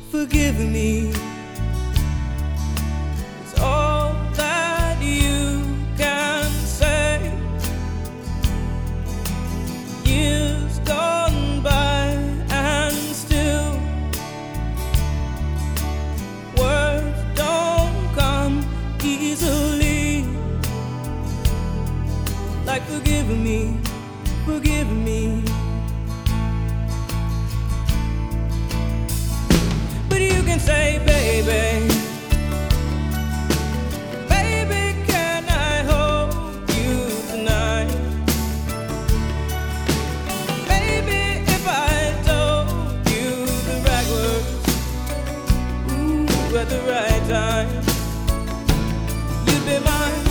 forgive me. It's all that you can say. Years gone by and still words don't come easily. Like forgive me, forgive me. But you can say, baby, baby, can I hold you tonight? Baby, if I told you the right words, ooh, at the right time, you'd be mine.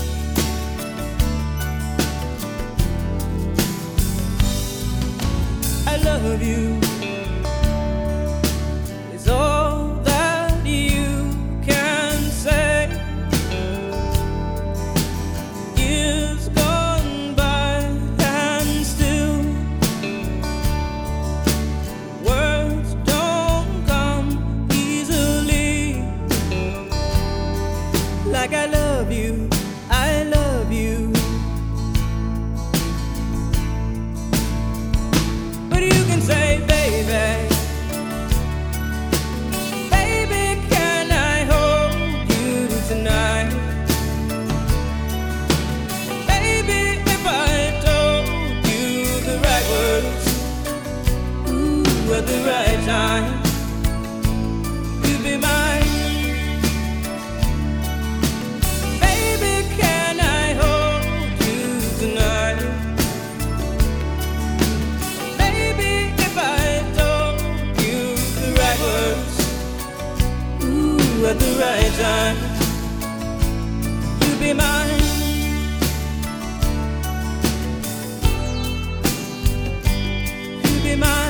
I love you. It's all that you can say. Years gone by and still words don't come easily. Like I love you, I love you. But you can say, baby, baby, can I hold you tonight? Baby, if I told you the right words, ooh, at the right time, you'd be mine. Baby, can I hold you tonight? Baby, if I told you the right words, ooh, at the right time, you'd be mine. You'd be mine.